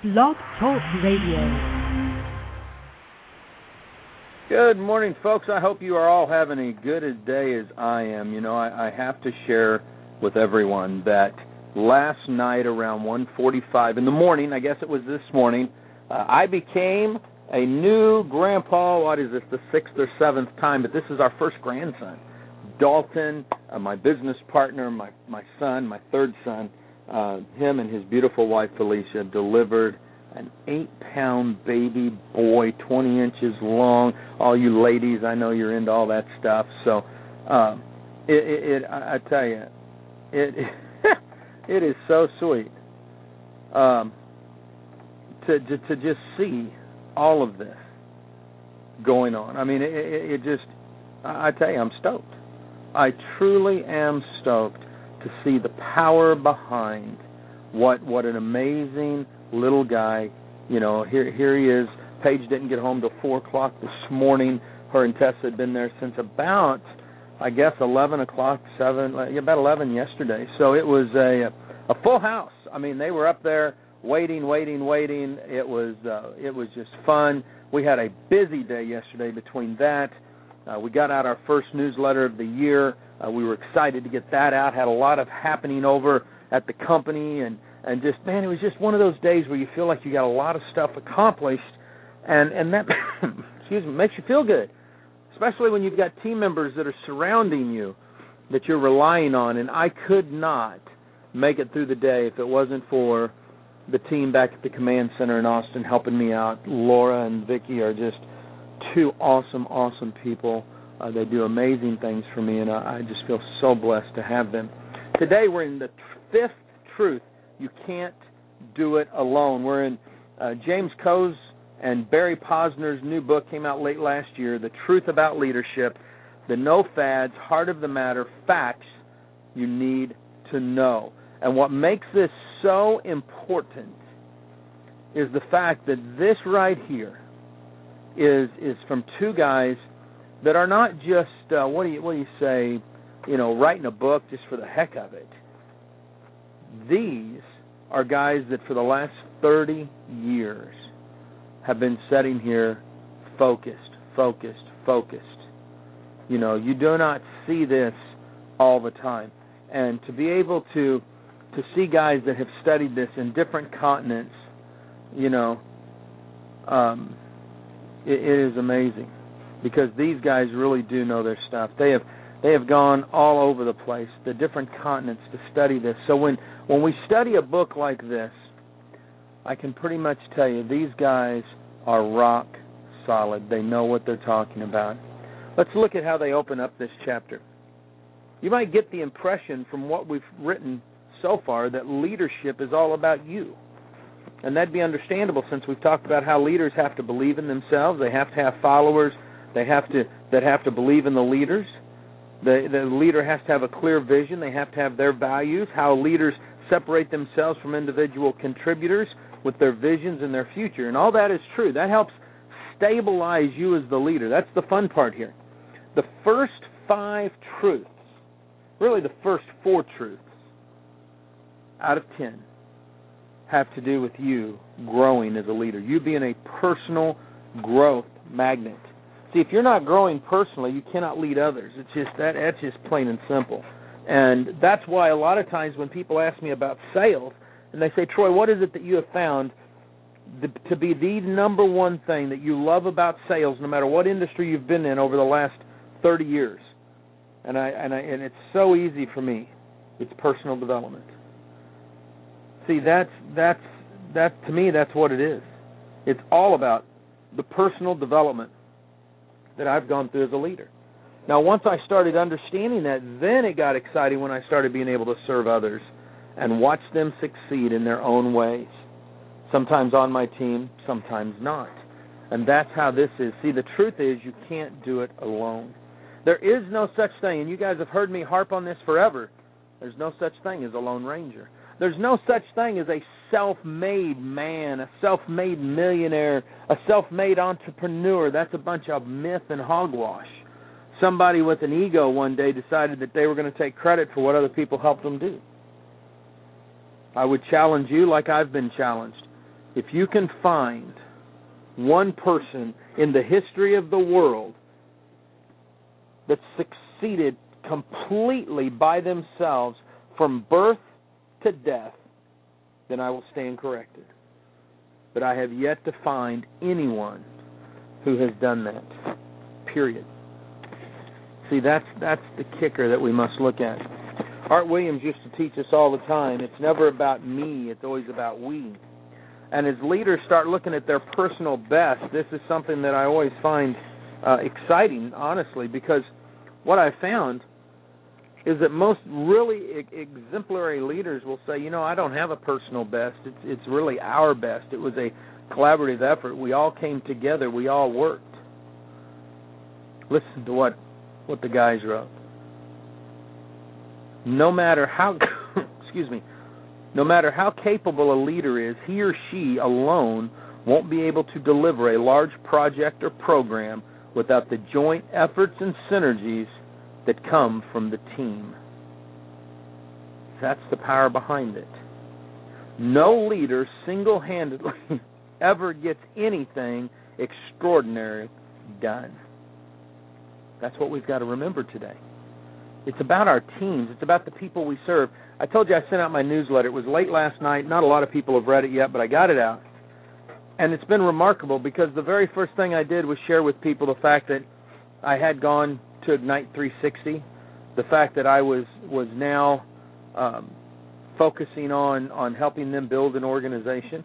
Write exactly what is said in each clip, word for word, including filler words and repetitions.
Blog Talk Radio. Good morning, folks. I hope you are all having a good a day as I am. You know, I, I have to share with everyone that last night around one forty-five in the morning, I guess it was this morning, uh, I became a new grandpa. What is this, the sixth or seventh time? But this is our first grandson. Dalton, uh, my business partner, my, my son, my third son, uh, him and his beautiful wife, Felicia, delivered an eight-pound baby boy, twenty inches long. All you ladies, I know you're into all that stuff. So uh, it, it, it, I tell you, it, it is so sweet um, to, to to just see all of this going on. I mean, it, it, it just, I tell you, I'm stoked. I truly am stoked to see the power behind what what an amazing little guy. You know, here here he is. Paige didn't get home till four o'clock this morning. Her and Tessa had been there since about, I guess, eleven o'clock, seven, about eleven yesterday. So it was a a full house. I mean, they were up there waiting, waiting, waiting. It was uh, it was just fun. We had a busy day yesterday. Between that, uh, we got out our first newsletter of the year. Uh, we were excited to get that out. Had a lot of happening over at the company, and, and just, man, it was just one of those days where you feel like you got a lot of stuff accomplished, and, and that excuse me, makes you feel good, especially when you've got team members that are surrounding you that you're relying on. And I could not make it through the day if it wasn't for the team back at the command center in Austin helping me out. Laura and Vicky are just two awesome, awesome people. Uh, they do amazing things for me, and I, I just feel so blessed to have them. Today we're in the fifth truth. You can't do it alone. We're in uh, James Coe's and Barry Posner's new book, came out late last year, The Truth About Leadership, the no fads, heart of the matter, facts you need to know. And what makes this so important is the fact that this right here is is from two guys that are not just, uh, what do you what do you say, you know, writing a book just for the heck of it. These are guys that for the last thirty years have been sitting here focused, focused, focused. You know, you do not see this all the time. And to be able to to see guys that have studied this in different continents, you know, um, it, it is amazing, because these guys really do know their stuff. They have they have gone all over the place, the different continents, to study this. So when, when we study a book like this, I can pretty much tell you these guys are rock solid. They know what they're talking about. Let's look at how they open up this chapter. You might get the impression from what we've written so far that leadership is all about you. And that'd be understandable, since we've talked about how leaders have to believe in themselves. They have to have followers They have to that have to believe in the leaders. The, the leader has to have a clear vision. They have to have their values, how leaders separate themselves from individual contributors with their visions and their future. And all that is true. That helps stabilize you as the leader. That's the fun part here. The first five truths, really the first four truths out of ten, have to do with you growing as a leader, you being a personal growth magnet. See, if you're not growing personally, you cannot lead others. It's just that that's just plain and simple. And that's why a lot of times when people ask me about sales, and they say, Troy, what is it that you have found the, to be the number one thing that you love about sales, no matter what industry you've been in over the last thirty years? And I and I and it's so easy for me. It's personal development. See, that's that's that to me. That's what it is. It's all about the personal development that I've gone through as a leader. Now, once I started understanding that, then it got exciting when I started being able to serve others and watch them succeed in their own ways. Sometimes on my team, sometimes not. And that's how this is. See, the truth is you can't do it alone. There is no such thing, and you guys have heard me harp on this forever, there's no such thing as a lone ranger. There's no such thing as a self-made man, a self-made millionaire, a self-made entrepreneur. That's a bunch of myth and hogwash. Somebody with an ego one day decided that they were going to take credit for what other people helped them do. I would challenge you, like I've been challenged, if you can find one person in the history of the world that succeeded completely by themselves from birth to death, then I will stand corrected. But I have yet to find anyone who has done that, period. See, that's that's the kicker that we must look at. Art Williams used to teach us all the time, it's never about me, it's always about we. And as leaders start looking at their personal best, this is something that I always find uh, exciting, honestly, because what I found is that most really exemplary leaders will say, you know, I don't have a personal best. It's it's really our best. It was a collaborative effort. We all came together. We all worked. Listen to what, what the guys wrote. No matter how, excuse me, no matter how capable a leader is, he or she alone won't be able to deliver a large project or program without the joint efforts and synergies that come from the team. That's the power behind it. No leader single-handedly ever gets anything extraordinary done. That's what we've got to remember today. It's about our teams. It's about the people we serve. I told you I sent out my newsletter. It was late last night. Not a lot of people have read it yet, but I got it out. And it's been remarkable because the very first thing I did was share with people the fact that I had gone to Ignite three sixty, the fact that I was was now um, focusing on, on helping them build an organization.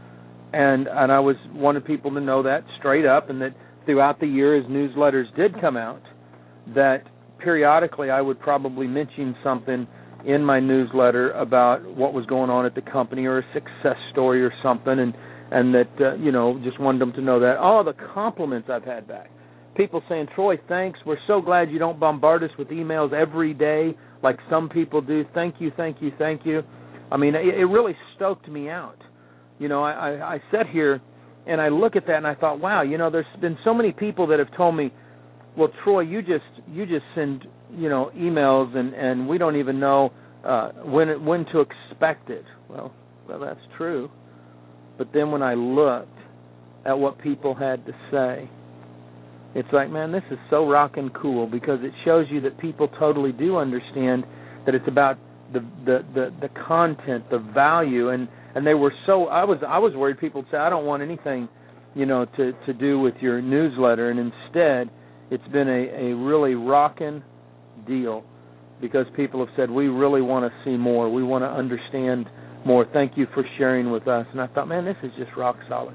And and I was wanted people to know that straight up, and that throughout the year as newsletters did come out, that periodically I would probably mention something in my newsletter about what was going on at the company or a success story or something, and, and that, uh, you know, just wanted them to know that. All the compliments I've had back. People saying, Troy, thanks. We're so glad you don't bombard us with emails every day like some people do. Thank you, thank you, thank you. I mean, it, it really stoked me out. You know, I, I, I sat here and I look at that and I thought, wow, you know, there's been so many people that have told me, well, Troy, you just you just send, you know, emails and, and we don't even know uh, when it, when to expect it. Well, well, that's true. But then when I looked at what people had to say, it's like, man, this is so rockin' cool because it shows you that people totally do understand that it's about the the, the, the content, the value, and, and they were so I was I was worried people would say I don't want anything, you know, to, to do with your newsletter, and instead it's been a, a really rockin' deal because people have said we really want to see more, we want to understand more. Thank you for sharing with us. And I thought, man, this is just rock solid.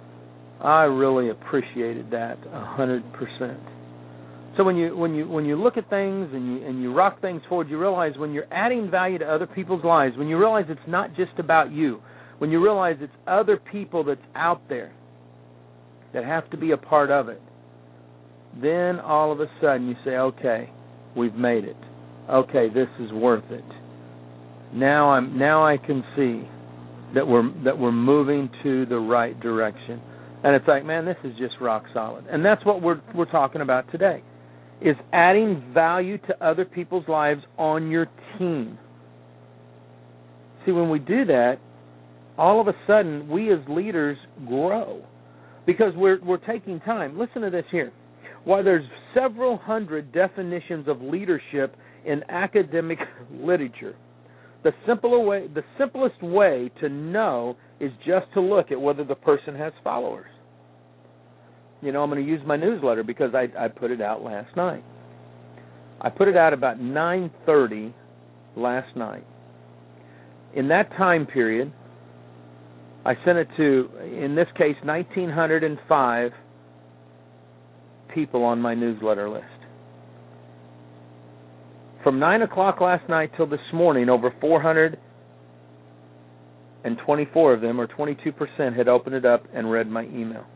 I really appreciated that a hundred percent. So when you when you when you look at things and you and you rock things forward, you realize when you're adding value to other people's lives, when you realize it's not just about you, when you realize it's other people that's out there that have to be a part of it, then all of a sudden you say, okay, we've made it. Okay, this is worth it. Now I'm now I can see that we're that we're moving to the right direction. And it's like, man, this is just rock solid. And that's what we're we're talking about today, is adding value to other people's lives on your team. See, when we do that, all of a sudden we as leaders grow because we're we're taking time. Listen to this here. While there's several hundred definitions of leadership in academic literature, the simpler way, the simplest way to know is just to look at whether the person has followers. You know, I'm going to use my newsletter because I, I put it out last night. I put it out about nine thirty last night. In that time period, I sent it to, in this case, one thousand nine hundred five people on my newsletter list. From nine o'clock last night till this morning, over four hundred twenty-four of them, or twenty-two percent, had opened it up and read my email.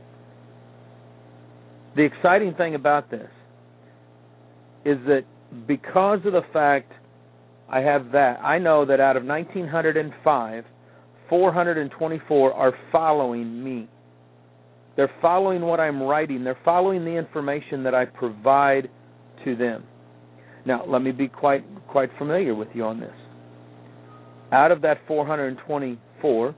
The exciting thing about this is that because of the fact I have that, I know that out of one thousand nine hundred five, four hundred twenty-four are following me. They're following what I'm writing. They're following the information that I provide to them. Now, let me be quite quite familiar with you on this. Out of that four hundred twenty-four,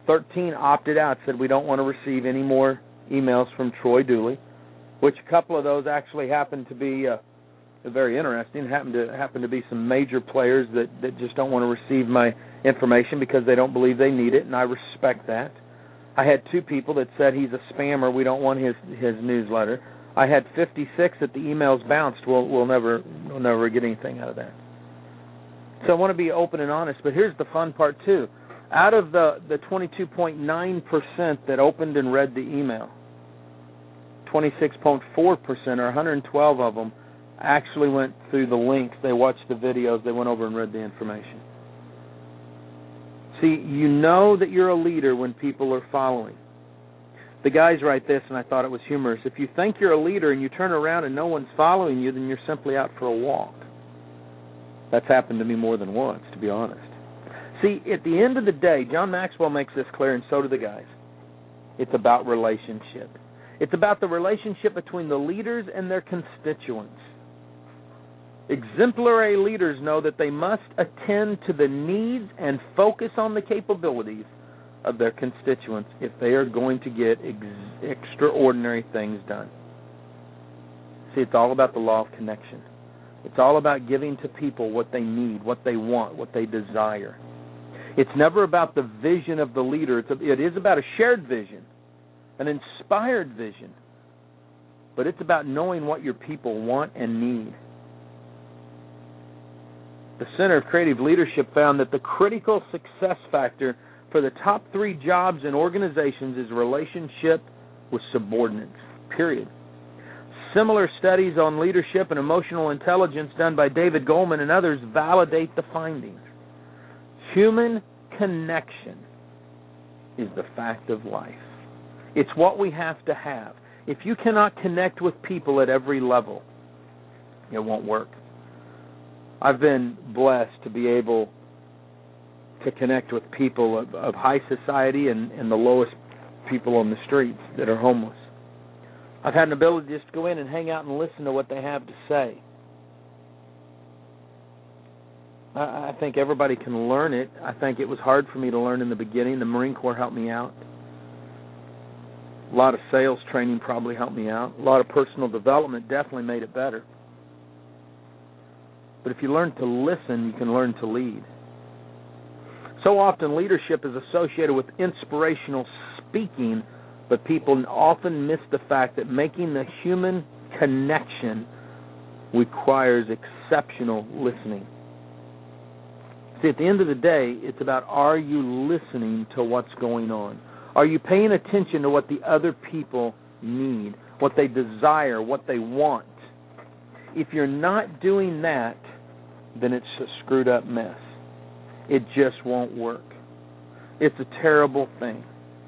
thirteen opted out, said we don't want to receive any more emails from Troy Dooley, which a couple of those actually happened to be uh, very interesting. Happened to happen to be some major players that, that just don't want to receive my information because they don't believe they need it, and I respect that. I had two people that said he's a spammer. We don't want his his newsletter. I had fifty-six that the emails bounced. We'll we'll never we'll never get anything out of that. So I want to be open and honest, but here's the fun part too. Out of the, the twenty-two point nine percent that opened and read the email, twenty-six point four percent or one hundred twelve of them actually went through the links. They watched the videos. They went over and read the information. See, you know that you're a leader when people are following. The guys write this, and I thought it was humorous. If you think you're a leader and you turn around and no one's following you, then you're simply out for a walk. That's happened to me more than once, to be honest. See, at the end of the day, John Maxwell makes this clear, and so do the guys. It's about relationship. It's about the relationship between the leaders and their constituents. Exemplary leaders know that they must attend to the needs and focus on the capabilities of their constituents if they are going to get ex- extraordinary things done. See, it's all about the law of connection. It's all about giving to people what they need, what they want, what they desire. It's never about the vision of the leader. It's a, it is about a shared vision, an inspired vision, but it's about knowing what your people want and need. The Center of Creative Leadership found that the critical success factor for the top three jobs in organizations is relationship with subordinates, period. Similar studies on leadership and emotional intelligence done by David Goleman and others validate the findings. Human connection is the fact of life. It's what we have to have. If you cannot connect with people at every level, it won't work. I've been blessed to be able to connect with people of, of high society and, and the lowest people on the streets that are homeless. I've had an ability just to go in and hang out and listen to what they have to say. I, I think everybody can learn it. I think it was hard for me to learn in the beginning. The Marine Corps helped me out. A lot of sales training probably helped me out. A lot of personal development definitely made it better. But if you learn to listen, you can learn to lead. So often leadership is associated with inspirational speaking, but people often miss the fact that making the human connection requires exceptional listening. See, at the end of the day, it's about, are you listening to what's going on? Are you paying attention to what the other people need, what they desire, what they want? If you're not doing that, then it's a screwed up mess. It just won't work. It's a terrible thing.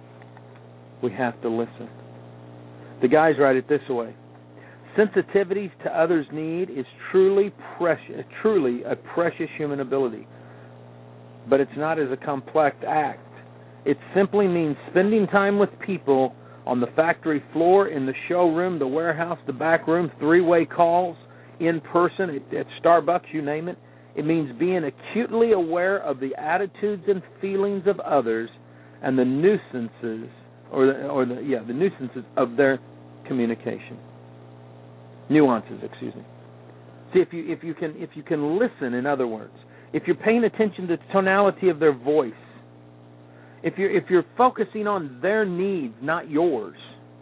We have to listen. The guys write it this way. Sensitivity to others' need is truly precious, truly a precious human ability. But it's not as a complex act. It simply means spending time with people on the factory floor, in the showroom, the warehouse, the back room, three-way calls, in person, at, at Starbucks, you name it. It means being acutely aware of the attitudes and feelings of others and the nuisances, or the, or the yeah, the nuisances of their communication. Nuances, excuse me. See, if you if you can if you can listen, in other words, if you're paying attention to the tonality of their voice, if you're if you're focusing on their needs, not yours,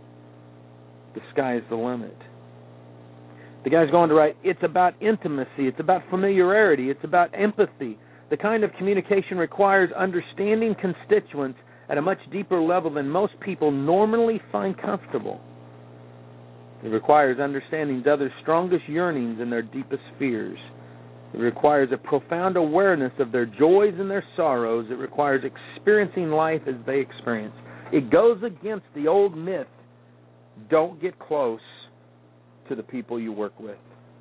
the sky is the limit. The guy's going to write, it's about intimacy, it's about familiarity, it's about empathy. The kind of communication requires understanding constituents at a much deeper level than most people normally find comfortable. It requires understanding others' strongest yearnings and their deepest fears. It requires a profound awareness of their joys and their sorrows. It requires experiencing life as they experience. It goes against the old myth, don't get close to the people you work with.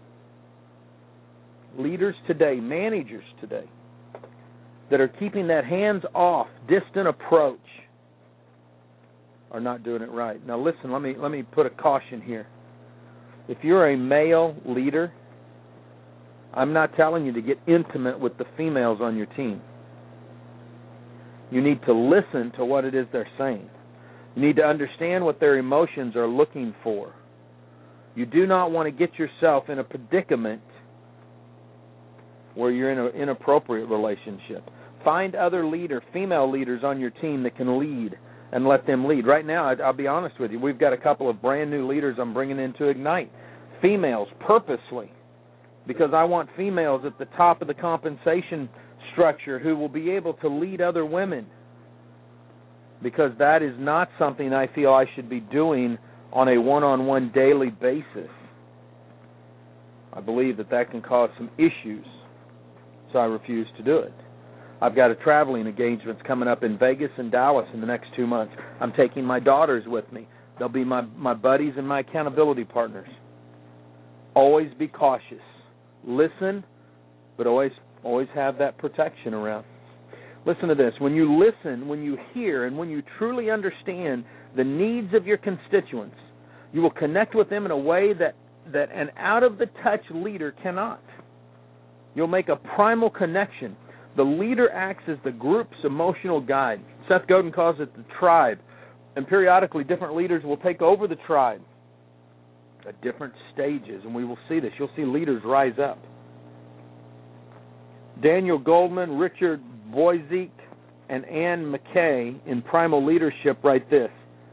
Leaders today, managers today, that are keeping that hands-off, distant approach are not doing it right. Now listen, let me let me put a caution here. If you're a male leader, I'm not telling you to get intimate with the females on your team. You need to listen to what it is they're saying. You need to understand what their emotions are looking for. You do not want to get yourself in a predicament where you're in an inappropriate relationship. Find other leader, female leaders on your team that can lead, and let them lead. Right now, I'll be honest with you, we've got a couple of brand new leaders I'm bringing in to Ignite. Females, purposely, because I want females at the top of the compensation structure who will be able to lead other women, because that is not something I feel I should be doing on a one-on-one daily basis. I believe that that can cause some issues, so I refuse to do it. I've got a traveling engagements coming up in Vegas and Dallas in the next two months. I'm taking my daughters with me. They'll be my, my buddies and my accountability partners. Always be cautious. Listen, but always always have that protection around. Listen to this. When you listen, when you hear, and when you truly understand the needs of your constituents, you will connect with them in a way that, that an out-of-the-touch leader cannot. You'll make a primal connection. The leader acts as the group's emotional guide. Seth Godin calls it the tribe. And periodically, different leaders will take over the tribe at different stages, and we will see this. You'll see leaders rise up. Daniel Goldman, Richard Boyzik, and Ann McKay in Primal Leadership write this: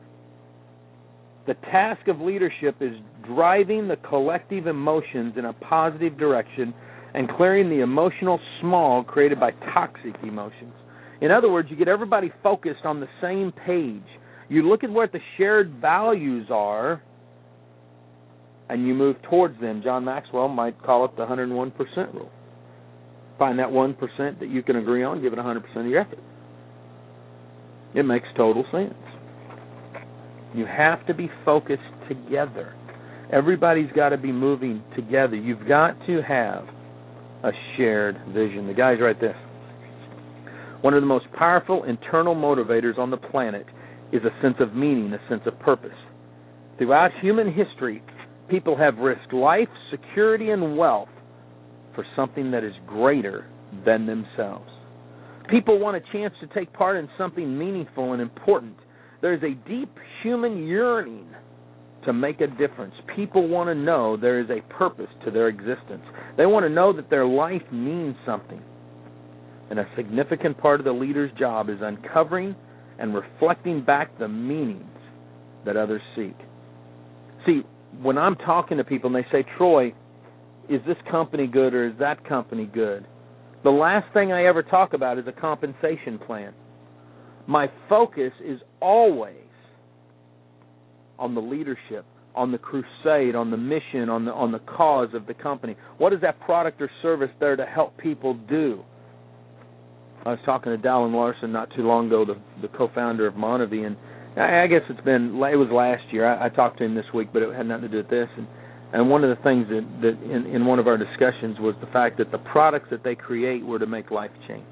the task of leadership is driving the collective emotions in a positive direction and clearing the emotional smog created by toxic emotions. In other words, you get everybody focused on the same page. You look at what the shared values are, and you move towards them. John Maxwell might call it the one hundred one percent rule. Find that one percent that you can agree on, give it one hundred percent of your effort. It makes total sense. You have to be focused together. Everybody's got to be moving together. You've got to have a shared vision. The guys write this: one of the most powerful internal motivators on the planet is a sense of meaning, a sense of purpose. Throughout human history, people have risked life, security, and wealth for something that is greater than themselves. People want a chance to take part in something meaningful and important. There is a deep human yearning to make a difference. People want to know there is a purpose to their existence. They want to know that their life means something. And a significant part of the leader's job is uncovering and reflecting back the meanings that others seek. See, when I'm talking to people and they say, Troy, is this company good or is that company good? The last thing I ever talk about is a compensation plan. My focus is always on the leadership, on the crusade, on the mission, on the on the cause of the company. What is that product or service there to help people do? I was talking to Dallin Larson not too long ago, the, the co-founder of Monavie, and I, I guess it's been, it was last year. I, I talked to him this week, but it had nothing to do with this. And, and one of the things that, that in, in one of our discussions was the fact that the products that they create were to make life change.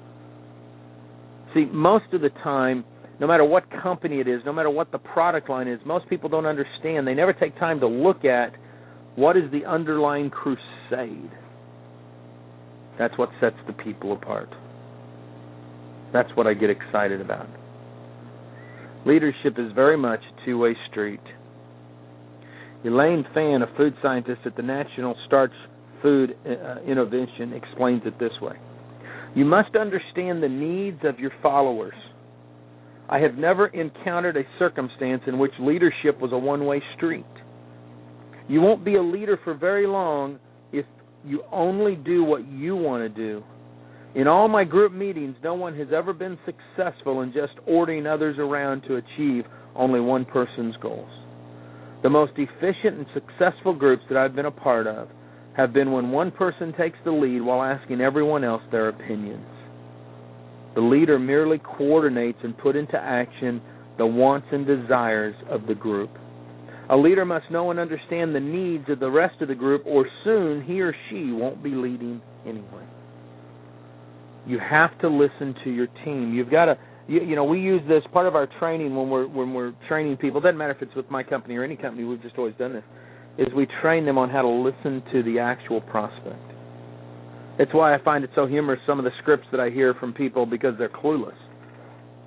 See, most of the time, no matter what company it is, no matter what the product line is, most people don't understand. They never take time to look at what is the underlying crusade. That's what sets the people apart. That's what I get excited about. Leadership is very much a two-way street. Elaine Fan, a food scientist at the National Starch Food uh, Innovation, explains it this way: you must understand the needs of your followers. I have never encountered a circumstance in which leadership was a one-way street. You won't be a leader for very long if you only do what you want to do. In all my group meetings, no one has ever been successful in just ordering others around to achieve only one person's goals. The most efficient and successful groups that I've been a part of have been when one person takes the lead while asking everyone else their opinions. The leader merely coordinates and put into action the wants and desires of the group. A leader must know and understand the needs of the rest of the group, or soon he or she won't be leading anyway. You have to listen to your team. You've got to, you, you know, we use this part of our training when we're when we're training people. It doesn't matter if it's with my company or any company. We've just always done this. Is we train them on how to listen to the actual prospect. It's why I find it so humorous, some of the scripts that I hear from people, because they're clueless.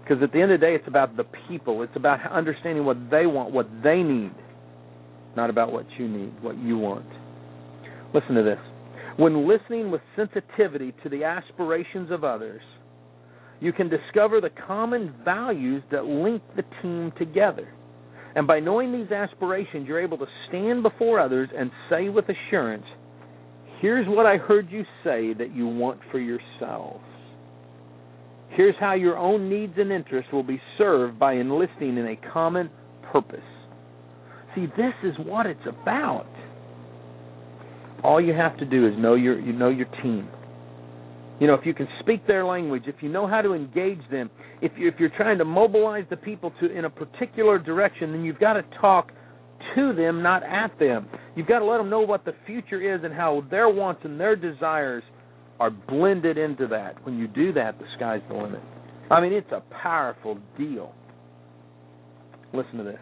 Because at the end of the day, it's about the people. It's about understanding what they want, what they need, not about what you need, what you want. Listen to this. When listening with sensitivity to the aspirations of others, you can discover the common values that link the team together. And by knowing these aspirations, you're able to stand before others and say with assurance, here's what I heard you say that you want for yourselves. Here's how your own needs and interests will be served by enlisting in a common purpose. See, this is what it's about. All you have to do is know your you know your team. You know, if you can speak their language, if you know how to engage them, if you if you're trying to mobilize the people to in a particular direction, then you've got to talk to them, not at them. You've got to let them know what the future is and how their wants and their desires are blended into that. When you do that, the sky's the limit. I mean, it's a powerful deal. Listen to this.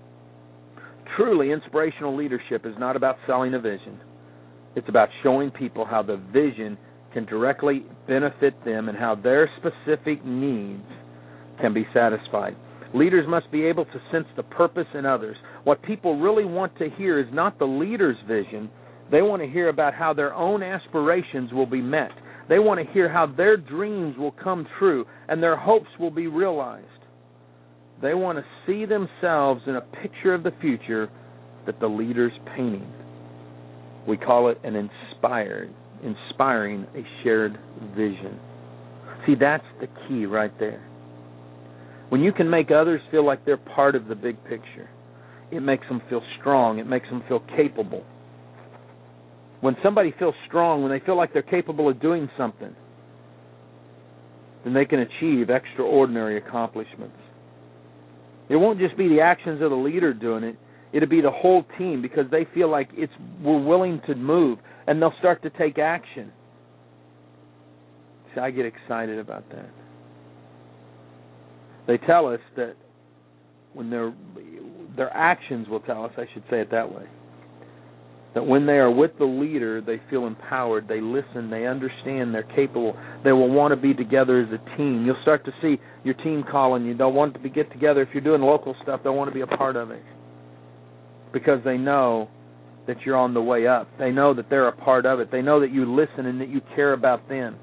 Truly, inspirational leadership is not about selling a vision. It's about showing people how the vision can directly benefit them and how their specific needs can be satisfied. Leaders must be able to sense the purpose in others. What people really want to hear is not the leader's vision. They want to hear about how their own aspirations will be met. They want to hear how their dreams will come true and their hopes will be realized. They want to see themselves in a picture of the future that the leader's painting. We call it an inspired, inspiring a shared vision. See, that's the key right there. When you can make others feel like they're part of the big picture, it makes them feel strong. It makes them feel capable. When somebody feels strong, when they feel like they're capable of doing something, then they can achieve extraordinary accomplishments. It won't just be the actions of the leader doing it. It'll be the whole team because they feel like it's we're willing to move, and they'll start to take action. See, I get excited about that. They tell us that when their their actions will tell us, I should say it that way, that when they are with the leader, they feel empowered, they listen, they understand, they're capable, they will want to be together as a team. You'll start to see your team calling you. They'll want to be, get together. If you're doing local stuff, they'll want to be a part of it because they know that you're on the way up. They know that they're a part of it. They know that you listen and that you care about them.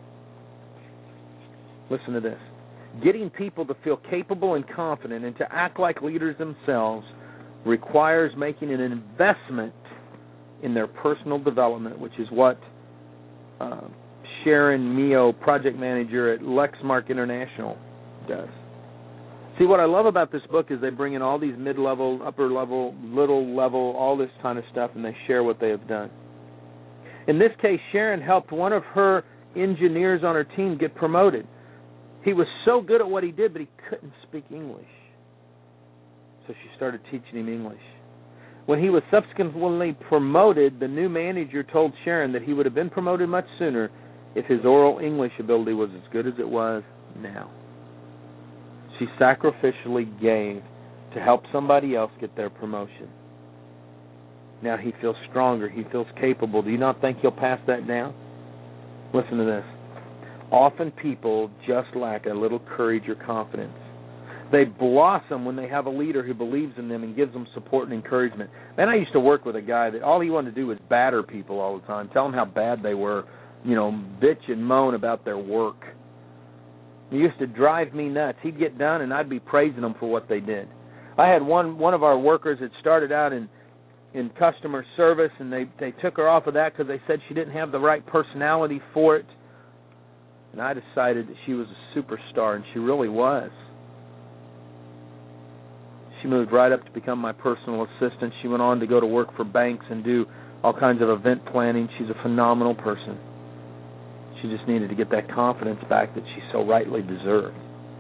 Listen to this. Getting people to feel capable and confident and to act like leaders themselves requires making an investment in their personal development, which is what uh, Sharon Mio, project manager at Lexmark International, does. See, what I love about this book is they bring in all these mid-level, upper-level, little level, all this kind of stuff, and they share what they have done. In this case, Sharon helped one of her engineers on her team get promoted. He was so good at what he did, but he couldn't speak English. So she started teaching him English. When he was subsequently promoted, the new manager told Sharon that he would have been promoted much sooner if his oral English ability was as good as it was now. She sacrificially gave to help somebody else get their promotion. Now he feels stronger. He feels capable. Do you not think he'll pass that down? Listen to this. Often people just lack a little courage or confidence. They blossom when they have a leader who believes in them and gives them support and encouragement. Man, I used to work with a guy that all he wanted to do was batter people all the time, tell them how bad they were, you know, bitch and moan about their work. It used to drive me nuts. He'd get done, and I'd be praising them for what they did. I had one one of our workers that started out in in customer service, and they, they took her off of that because they said she didn't have the right personality for it. And I decided that she was a superstar, and she really was. She moved right up to become my personal assistant. She went on to go to work for banks and do all kinds of event planning. She's a phenomenal person. She just needed to get that confidence back that she so rightly deserved.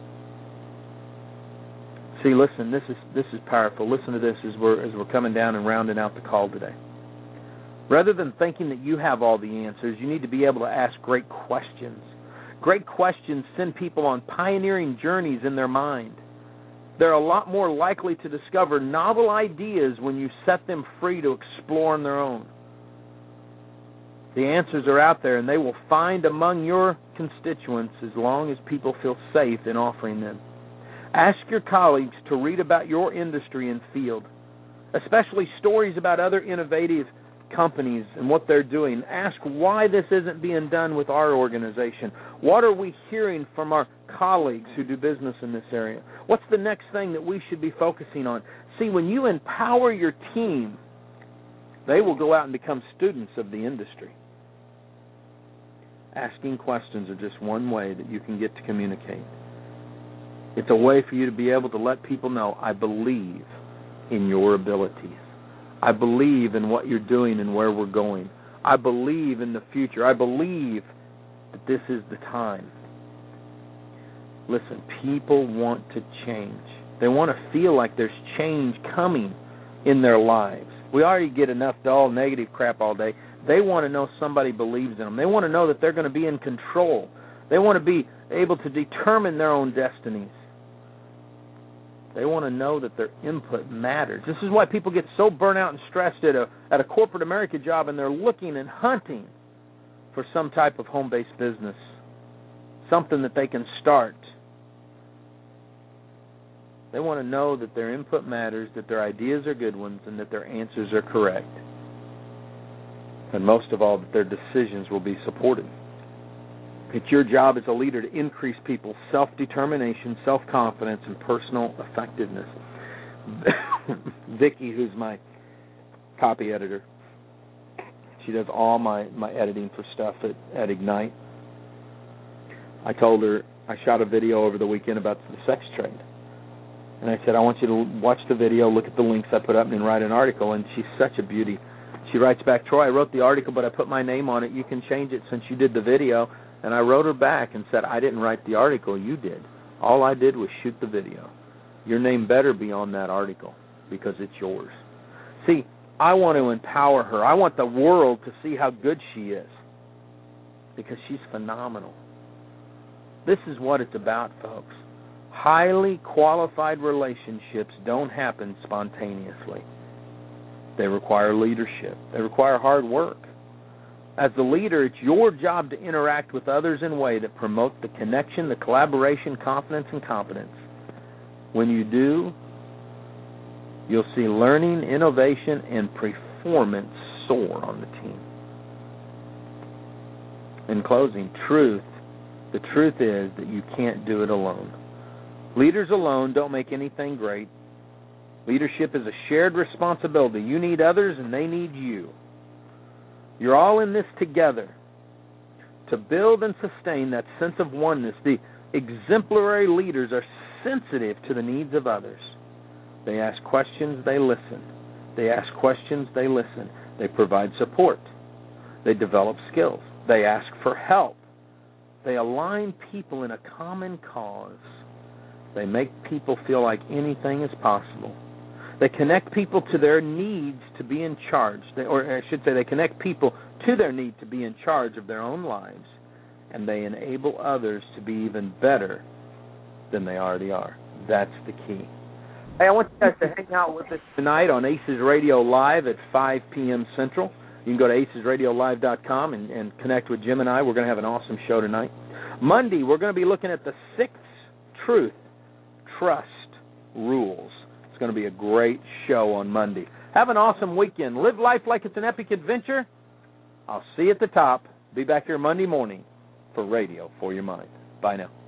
See, listen, this is this is powerful. Listen to this as we're as we're coming down and rounding out the call today. Rather than thinking that you have all the answers, you need to be able to ask great questions. Great questions send people on pioneering journeys in their mind. They're a lot more likely to discover novel ideas when you set them free to explore on their own. The answers are out there, and they will find among your constituents as long as people feel safe in offering them. Ask your colleagues to read about your industry and field, especially stories about other innovative companies and what they're doing. Ask why this isn't being done with our organization. What are we hearing from our colleagues who do business in this area? What's the next thing that we should be focusing on? See, when you empower your team, they will go out and become students of the industry. Asking questions are just one way that you can get to communicate. It's a way for you to be able to let people know, I believe in your abilities. I believe in what you're doing and where we're going. I believe in the future. I believe that this is the time. Listen, people want to change. They want to feel like there's change coming in their lives. We already get enough dull, negative crap all day. They want to know somebody believes in them. They want to know that they're going to be in control. They want to be able to determine their own destinies. They want to know that their input matters. This is why people get so burnt out and stressed at a at a corporate America job, and they're looking and hunting for some type of home-based business, something that they can start. They want to know that their input matters, that their ideas are good ones, and that their answers are correct. And most of all, that their decisions will be supported. It's your job as a leader to increase people's self-determination, self-confidence, and personal effectiveness. Vicki, who's my copy editor, she does all my, my editing for stuff at, at Ignite. I told her, I shot a video over the weekend about the sex trade. And I said, I want you to watch the video, look at the links I put up, and then write an article. And she's such a beauty. She writes back, Troy, I wrote the article, but I put my name on it. You can change it since you did the video. And I wrote her back and said, I didn't write the article, you did. All I did was shoot the video. Your name better be on that article because it's yours. See, I want to empower her. I want the world to see how good she is because she's phenomenal. This is what it's about, folks. Highly qualified relationships don't happen spontaneously. They require leadership. They require hard work. As the leader, it's your job to interact with others in a way that promotes the connection, the collaboration, confidence, and competence. When you do, you'll see learning, innovation, and performance soar on the team. In closing, truth, the truth is that you can't do it alone. Leaders alone don't make anything great. Leadership is a shared responsibility. You need others, and they need you. You're all in this together to build and sustain that sense of oneness. The exemplary leaders are sensitive to the needs of others. They ask questions, they listen. They ask questions, they listen. They provide support. They develop skills. They ask for help. They align people in a common cause. They make people feel like anything is possible. They connect people to their needs to be in charge, they, or I should say they connect people to their need to be in charge of their own lives, and they enable others to be even better than they already are. That's the key. Hey, I want you guys to hang out with us tonight on Aces Radio Live at five p.m. Central. You can go to aces radio live dot com and, and connect with Jim and I. We're going to have an awesome show tonight. Monday, we're going to be looking at the sixth truth, trust, rules. It's going to be a great show on Monday. Have an awesome weekend. Live life like it's an epic adventure. I'll see you at the top. Be back here Monday morning for Radio for Your Mind. Bye now.